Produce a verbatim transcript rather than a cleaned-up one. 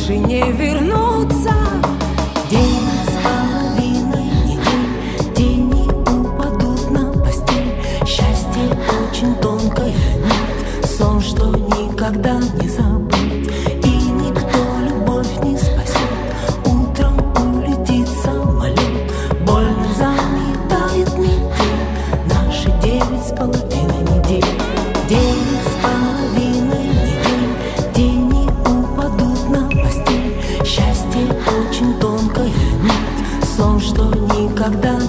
больше не вернуться. Девять с половиной недель, тени упадут на постель. Счастье очень тонкая нить, сон, что никогда не забыть. И никто любовь не спасет, утром улетит самолет. Больно заметает метель наши девять с половиной недель. Девять с половиной недель, тени упадут на постель. Счастье очень тонкая нить, сон, что никогда